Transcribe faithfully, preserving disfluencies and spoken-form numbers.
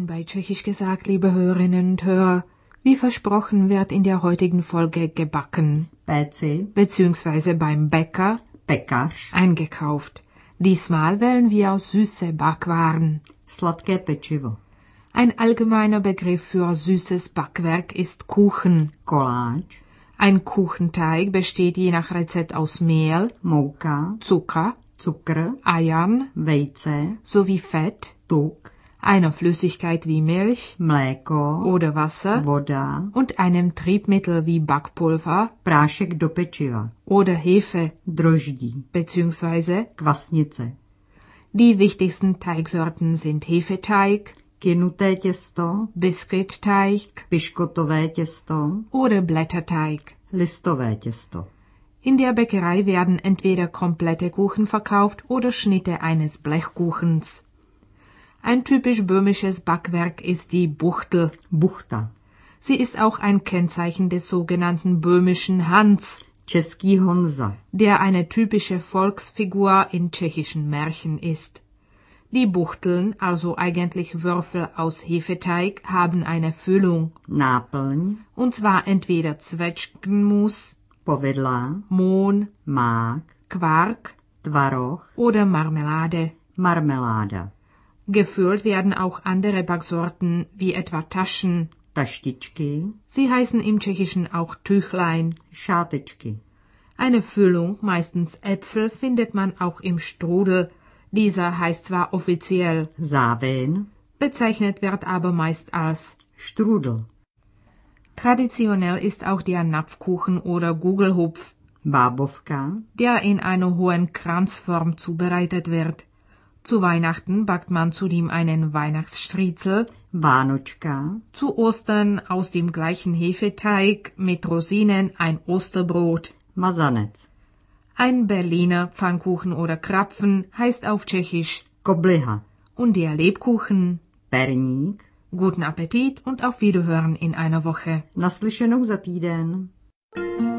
Willkommen bei Tschechisch gesagt, liebe Hörerinnen und Hörer. Wie versprochen wird in der heutigen Folge gebacken, Péci, beziehungsweise beim Bäcker, pekař, eingekauft. Diesmal wählen wir süße Backwaren. sladké pečivo, Ein allgemeiner Begriff für süßes Backwerk ist Kuchen. koláč, Ein Kuchenteig besteht je nach Rezept aus Mehl, mouka, Zucker, cukr, Eiern vejce, sowie Fett, tuk, einer Flüssigkeit wie Milch mléko, oder Wasser voda, und einem Triebmittel wie Backpulver prášek do pečiva, oder Hefe droždí, bzw. kvasnice, Die wichtigsten Teigsorten sind Hefeteig, kynuté těsto, Biskuitteig piškotové těsto, oder Blätterteig. listové těsto. In der Bäckerei werden entweder komplette Kuchen verkauft oder Schnitte eines Blechkuchens. Ein typisch böhmisches Backwerk ist die Buchtel. Buchta, Sie ist auch ein Kennzeichen des sogenannten böhmischen Hans, český Honza, der eine typische Volksfigur in tschechischen Märchen ist. Die Buchteln, also eigentlich Würfel aus Hefeteig, haben eine Füllung, náplň, und zwar entweder Zwetschgenmus, povedla, Mohn, mák, Quark tvaroh, oder Marmelade. marmeláda, Gefüllt werden auch andere Backsorten, wie etwa Taschen. taštičky, Sie heißen im Tschechischen auch Tüchlein. šátečky. Eine Füllung, meistens Äpfel, findet man auch im Strudel. Dieser heißt zwar offiziell, Závěn, bezeichnet wird aber meist als. Strudel, Traditionell ist auch der Napfkuchen oder Gugelhupf, bábovka, der in einer hohen Kranzform zubereitet wird. Zu Weihnachten backt man zudem einen Weihnachtsstriezel, vánočka, zu Ostern aus dem gleichen Hefeteig mit Rosinen ein Osterbrot. mazanec, Ein Berliner Pfannkuchen oder Krapfen heißt auf Tschechisch. kobliha, Und der Lebkuchen. perník, Guten Appetit und auf Wiederhören in einer Woche. naslyšenou za týden.